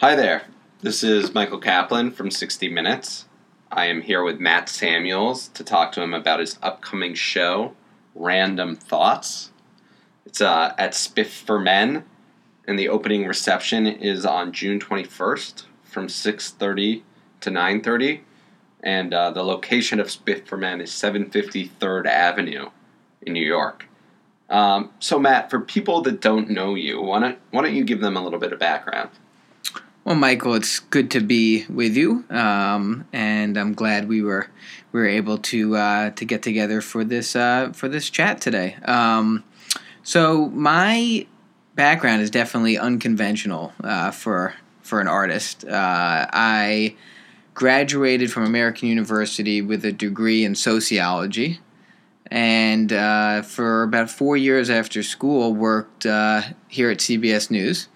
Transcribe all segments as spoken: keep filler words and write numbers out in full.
Hi there. This is Michael Kaplan from sixty minutes. I am here with Matt Samuels to talk to him about his upcoming show, Random Thoughts. It's uh, at Spiff for Men, and the opening reception is on June twenty-first from six thirty to nine thirty. And uh, the location of Spiff for Men is seven fifty third Avenue in New York. Um, so, Matt, for people that don't know you, why don't, why don't you give them a little bit of background? Well, Michael, it's good to be with you, um, and I'm glad we were we were able to uh, to get together for this uh, for this chat today. Um, so, my background is definitely unconventional uh, for for an artist. Uh, I graduated from American University with a degree in sociology. And uh, for about four years after school, worked uh, here at C B S News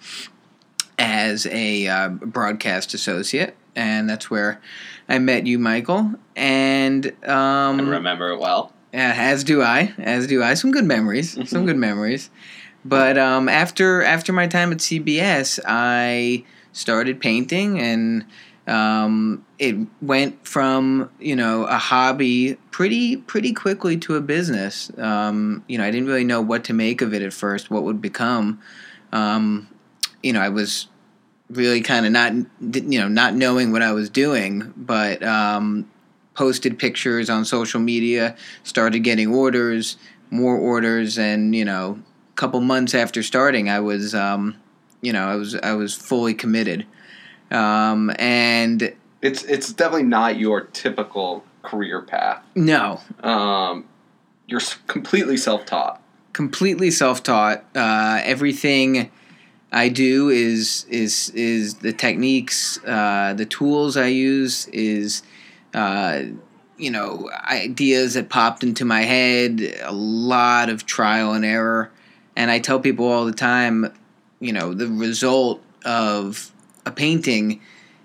as a uh, broadcast associate, and that's where I met you, Michael. And um, I remember it well. As do I. As do I. Some good memories. Some good memories. But um, after after my time at C B S, I started painting, and Um, it went from, you know, a hobby pretty pretty quickly to a business. Um, you know, I didn't really know what to make of it at first, what would become. Um, you know, I was really kind of not, you know, not knowing what I was doing, but um, posted pictures on social media, started getting orders, more orders, and, you know, a couple months after starting, I was, um, you know, I was I was fully committed. Um, and it's it's definitely not your typical career path. No. Um, you're completely self-taught. Completely self-taught. Uh, everything I do is is is the techniques, uh, the tools I use is, uh, you know, ideas that popped into my head. A lot of trial and error, and I tell people all the time, you know, the result of a painting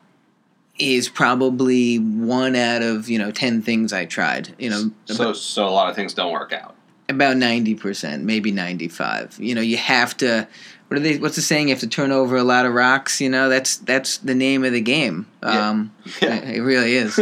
is probably one out of, you know, ten things I tried. You know, so about, so a lot of things don't work out. About ninety percent, maybe ninety-five. You know, you have to. What are they? What's the saying? You have to turn over a lot of rocks. You know, that's that's the name of the game. Yeah. Um, yeah. It, it really is.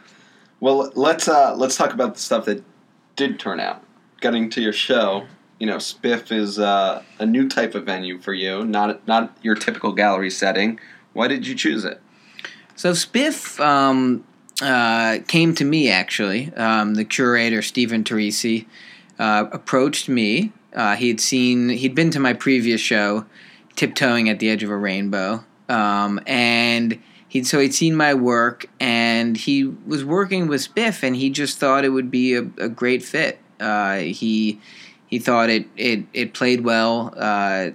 Well, let's uh, let's talk about the stuff that did turn out. Getting to your show, you know, Spiff is uh, a new type of venue for you, not not your typical gallery setting. Why did you choose it? So Spiff um, uh, came to me, actually. Um, the curator, Stephen Teresi, uh, approached me. Uh, he had seen, he'd been to my previous show, Tiptoeing at the Edge of a Rainbow. Um, and he'd, so he'd seen my work, and he was working with Spiff, and he just thought it would be a, a great fit. Uh, he he thought it, it, it played well uh,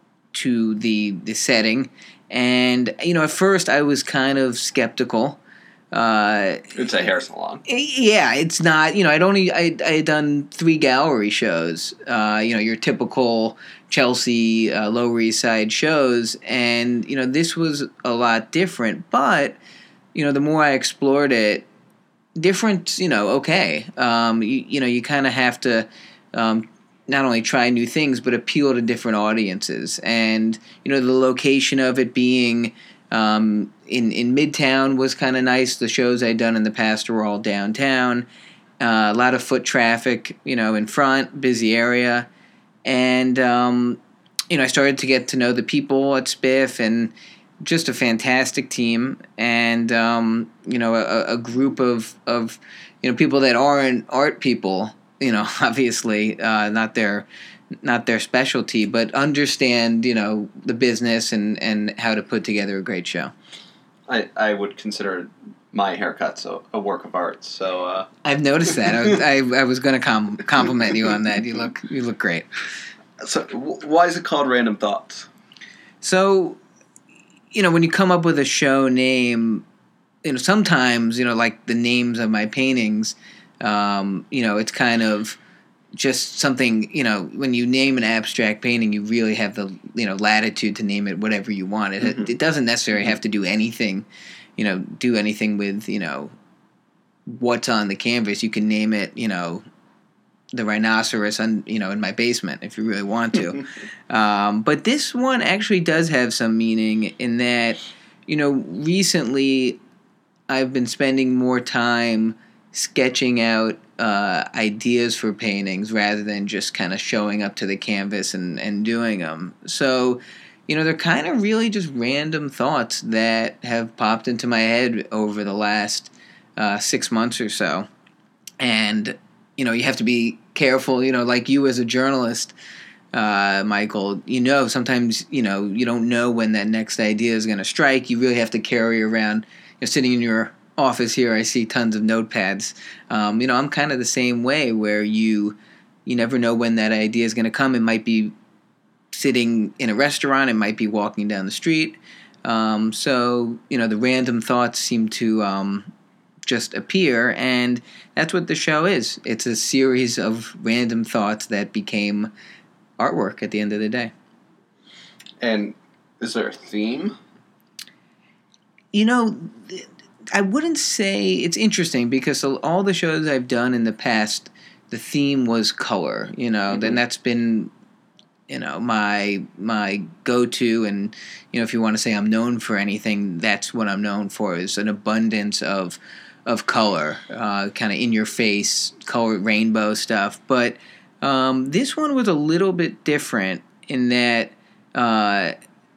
to the the setting. And, you know, at first I was kind of skeptical. Uh, it's a hair salon. Yeah, it's not, you know, I'd only, I I had done three gallery shows, uh, you know, your typical Chelsea, uh, Lower East Side shows. And, you know, this was a lot different. But, you know, the more I explored it, different, you know, okay. Um, you, you know, you kind of have to um, not only try new things, but appeal to different audiences. And, you know, the location of it being um, in, in Midtown was kind of nice. The shows I'd done in the past were all downtown. Uh, a lot of foot traffic, you know, in front, busy area. And, um, you know, I started to get to know the people at Spiff, and just a fantastic team. And, um, you know, a, a group of, of, you know, people that aren't art people. You know, obviously, uh, not their not their specialty, but understand, you know, the business and, and how to put together a great show. I, I would consider my haircuts a, a work of art. So uh... I've noticed that. I, I I was going to com- compliment you on that. You look you look great. So w- why is it called Random Thoughts? So, you know, when you come up with a show name, you know, sometimes, you know, like the names of my paintings. Um, you know, it's kind of just something, you know, when you name an abstract painting, you really have the, you know, latitude to name it whatever you want. It, mm-hmm. it doesn't necessarily have to do anything, you know, do anything with, you know, what's on the canvas. You can name it, you know, the rhinoceros, on, you know, in my basement if you really want to. um, but this one actually does have some meaning in that, you know, recently I've been spending more time sketching out uh, ideas for paintings rather than just kind of showing up to the canvas and, and doing them. So, you know, they're kind of really just random thoughts that have popped into my head over the last uh, six months or so. And, you know, you have to be careful, you know, like you as a journalist, uh, Michael, you know, sometimes, you know, you don't know when that next idea is going to strike. You really have to carry around, you know, sitting in your office here, I see tons of notepads. Um, you know, I'm kind of the same way where you, you never know when that idea is going to come. It might be sitting in a restaurant. It might be walking down the street. Um, so, you know, the random thoughts seem to um, just appear, and that's what the show is. It's a series of random thoughts that became artwork at the end of the day. And is there a theme? You know, I wouldn't say it's interesting because all the shows I've done in the past, the theme was color, you know, mm-hmm. and that's been, you know, my my go-to. And, you know, if you want to say I'm known for anything, that's what I'm known for, is an abundance of of color, uh, kind of in your face, color, rainbow stuff. But um, this one was a little bit different in that uh,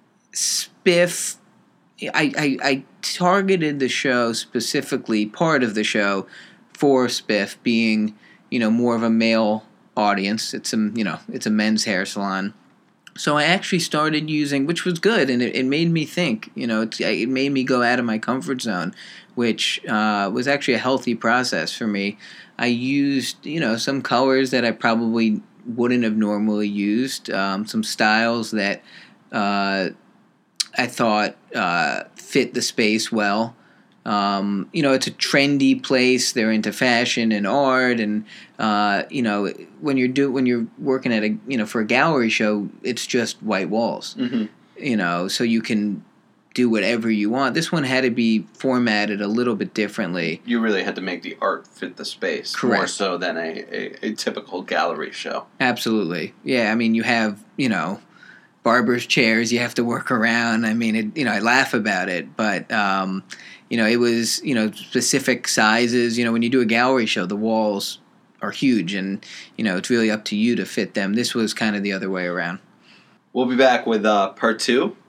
Spiff, I, I, I targeted the show specifically, part of the show, for Spiff being, you know, more of a male audience. It's a, you know, it's a men's hair salon. So I actually started using, which was good, and it, it made me think, you know, it, it made me go out of my comfort zone, which uh, was actually a healthy process for me. I used, you know, some colors that I probably wouldn't have normally used, um, some styles that uh, I thought uh, fit the space well. Um, you know, it's a trendy place. They're into fashion and art, and uh, you know, when you're do when you're working at a you know for a gallery show, it's just white walls. Mm-hmm. You know, so you can do whatever you want. This one had to be formatted a little bit differently. You really had to make the art fit the space, correct, more so than a, a, a typical gallery show. Absolutely, yeah. I mean, you have you know. barber's chairs you have to work around. I mean, it, you know, I laugh about it, but, um, you know, it was, you know, specific sizes. You know, when you do a gallery show, the walls are huge, and, you know, it's really up to you to fit them. This was kind of the other way around. We'll be back with uh, part two